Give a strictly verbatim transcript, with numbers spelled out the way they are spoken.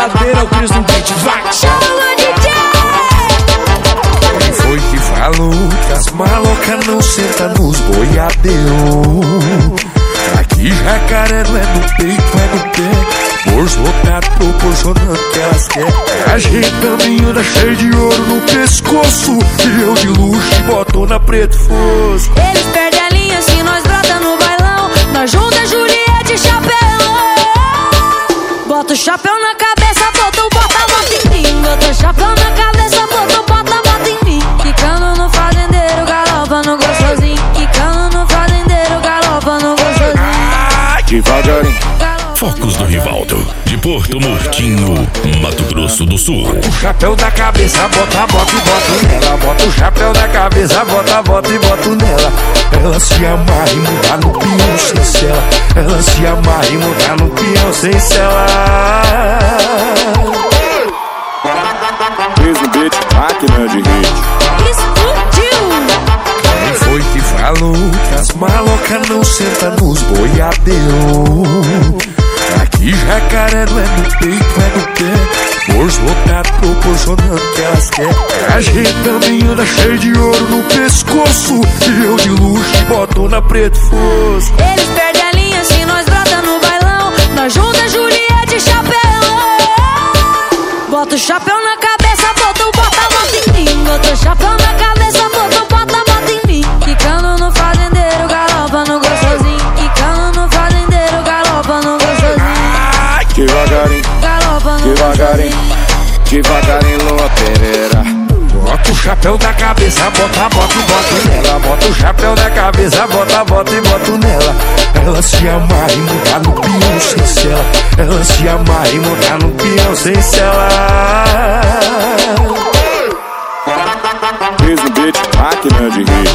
boiadeira, o Cris no beat, vai! Chama D J! Quem foi que falou que as malocas não sentam nos boiadeiros? Aqui jacaré não é no peito, é no pé. Bolso lotado proporcionando que elas querem. A gente também anda cheio de ouro no pescoço. E eu de luxo e botona preto fosco. Eles perdem a linha se nós brota no bailão. Nós junta Juliette e chapéu. Bota o chapéu na cabeça, bota o bota, bota em mim. Bota o chapéu na cabeça, bota o bota, bota em mim. Quicando no fazendeiro, galopa no gostosinho. Quicando no fazendeiro, galopa no gostosinho. Devagarinho. Focos do Rivaldo, de Porto Murtinho, Mato Grosso do Sul. O chapéu da cabeça, bota, bota e bota nela. Bota o chapéu da cabeça, bota, bota e bota nela. Ela se amarra e muda no peão sem cela. Ela se amarra e muda no peão sem cela. Fiz no beat, máquina de hit. Explodiu! Quem foi que falou que as malocas não sentam nos boiadeiros? Aqui jacaré não é no peito, é no pé. Bolso lotado proporcionando que elas querem. A gente também anda cheio de ouro no pescoço. E eu de luxo e botona preto fosco. Eles perdem a linha se nós brota no bailão. Nós junta Juliette e chapéu. Bota o chapéu na cabeça, bota o bota, bota em mim. Bota o chapéu na cabeça, bota o bota, bota em mim. Quicando no fazendeiro, galopa no gostosinho. Quicando no fazendeiro, galopa no gostosinho. Devagarinho, Galopa no devagarinho, devagarinho, Lua Pereira. Bota o chapéu da cabeça, bota, bota e bota nela. Bota o chapéu da cabeça, bota, bota e bota nela. Ela se amarra e muda no peão sem cela. Ela se amarra e muda no peão sem cela. Fiz no beat, máquina de hit.